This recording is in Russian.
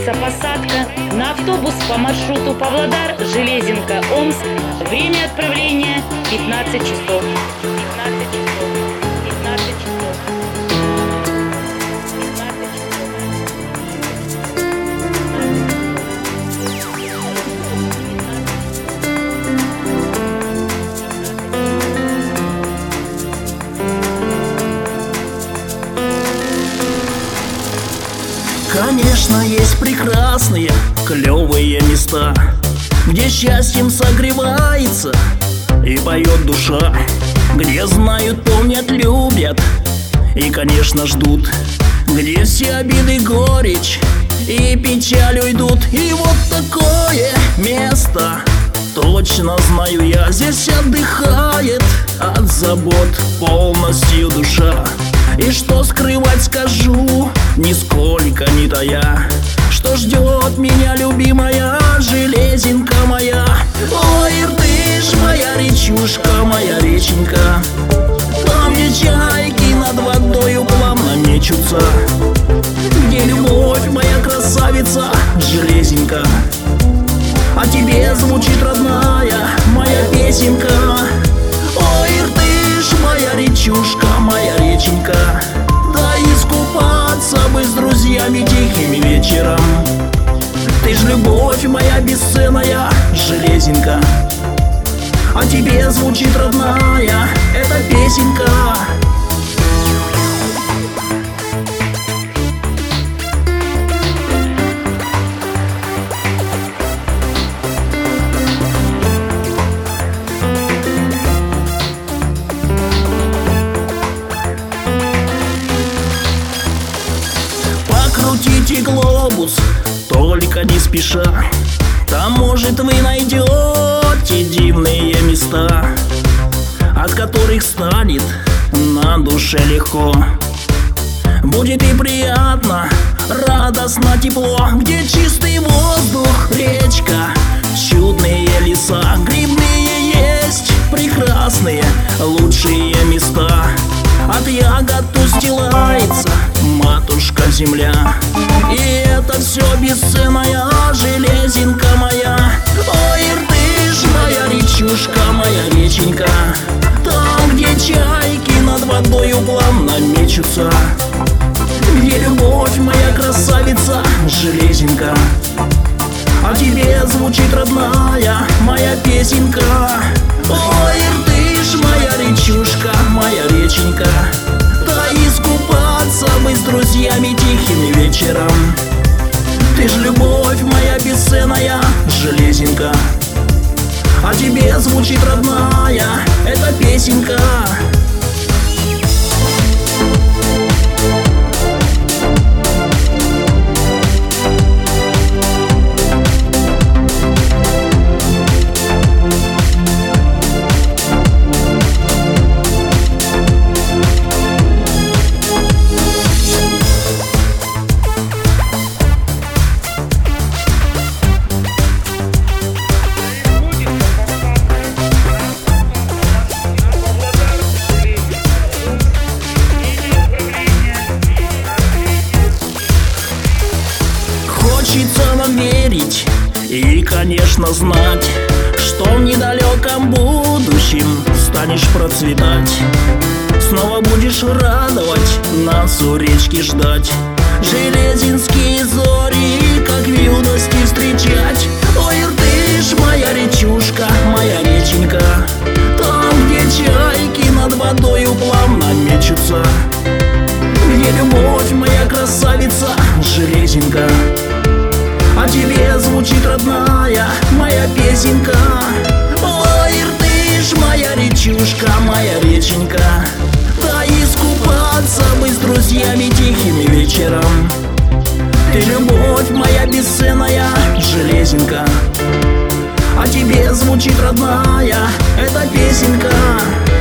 Планируется посадка на автобус по маршруту Павлодар-Железинка-Омск. Время отправления 15 часов. 15 часов. 15 часов. 15 часов. Конечно, есть прекрасные, клевые места, где счастьем согревается и поет душа, где знают, помнят, любят и, конечно, ждут, где все обиды, горечь и печаль уйдут. И вот такое место, точно знаю я, здесь отдыхает от забот полностью душа. И что скрывать скажу, нисколько не тая, что ждет меня любимая Железинка моя. Ой, Иртыш, моя речушка, моя реченька, там, где чайки над водою плавно мечутся, где любовь моя красавица Железинка. А тебе звучит родная моя песенка. Ой, Иртыш, моя речушка, моя реченька, да искупаться бы с друзьями тихим вечером. Ты ж любовь моя бесценная Железинка. А тебе звучит родная эта песенка. Покрутите глобус, только не спеша, там, может, вы найдете дивные места, от которых станет на душе легко. Будет и приятно, радостно, тепло, где чистый воздух, речка, чудные леса, грибные есть прекрасные, лучшие места. От ягод устилается матушка земля, и это все бесценная Железинка моя. Ой, Иртыш, моя речушка, моя реченька, там, где чайки над водою плавно мечутся, где любовь моя красавица Железинка. А тебе звучит родная моя песенка. Ой, Иртыш, моя речушка, моя реченька, да искупаться бы с друзьями тихим вечером. Ты ж любовь моя бесценная Железинка. А тебе звучит родная эта песенка. Хочется нам верить и, конечно, знать, что в недалеком будущем станешь процветать. Снова будешь радовать нас у речки ждать, железинские зори, как в юности встречать. Ой, Иртыш, моя речушка, моя реченька, там, где чайки над водою плавно мечутся, где любовь моя красавица Железинка. А тебе звучит родная моя песенка. Ой, Иртыш, моя речушка, моя реченька, да искупаться бы с друзьями тихим вечером. Ты любовь моя бесценная Железинка. А тебе звучит родная эта песенка.